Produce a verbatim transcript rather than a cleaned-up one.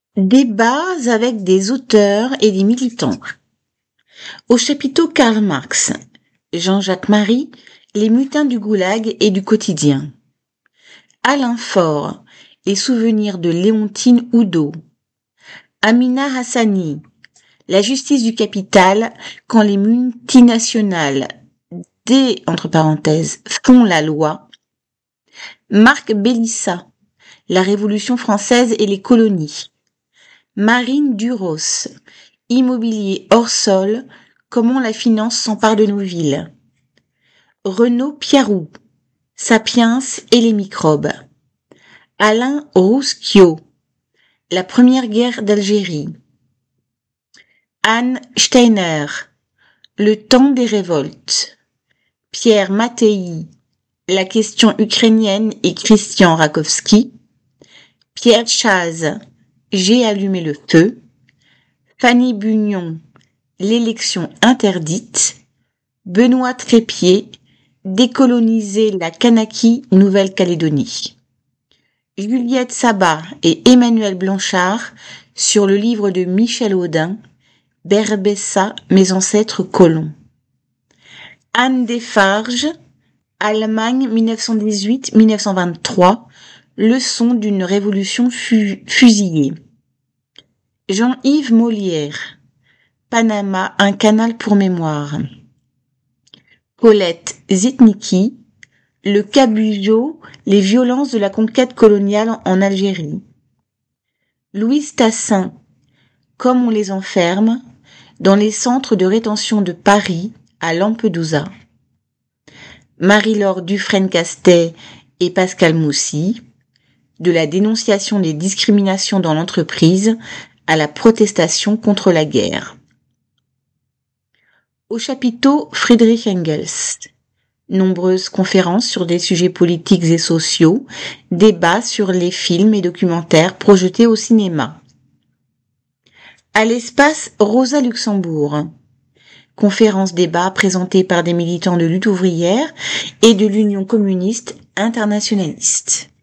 Débats avec des auteurs et des militants. Au chapiteau Karl Marx, Jean-Jacques Marie, les mutins du goulag et du quotidien. Alain Faure, les souvenirs de Léontine Oudot. Amina Hassani, la justice du capital quand les multinationales, des, entre parenthèses, font la loi. Marc Bélissa, la Révolution française et les colonies. Marine Duros, immobilier hors sol, comment la finance s'empare de nos villes. Renaud Piarou, Sapiens et les microbes. Alain Rousquiot, la première guerre d'Algérie. Anne Steiner, le temps des révoltes. Pierre Mattei, la question ukrainienne et Christian Rakowski. Pierre Chaz, j'ai allumé le feu. Fanny Bugnon, l'élection interdite. Benoît Trépied, décoloniser la Kanaki Nouvelle-Calédonie. Juliette Sabat et Emmanuel Blanchard sur le livre de Michel Audin, Berbessa, mes ancêtres colons. Anne Desfarges, Allemagne mille neuf cent dix-huit à mille neuf cent vingt-trois, leçon d'une révolution fu- fusillée. Jean-Yves Molière, Panama, un canal pour mémoire. Colette Zitnicki, le Cabugeot, les violences de la conquête coloniale en Algérie. Louise Tassin, comme on les enferme, dans les centres de rétention de Paris, à Lampedusa. Marie-Laure Dufresne-Castet et Pascal Moussy, de la dénonciation des discriminations dans l'entreprise à la protestation contre la guerre. Au chapiteau Friedrich Engels, nombreuses conférences sur des sujets politiques et sociaux, débats sur les films et documentaires projetés au cinéma. À l'espace Rosa Luxembourg, conférences débats présentés par des militants de lutte ouvrière et de l'Union communiste internationaliste.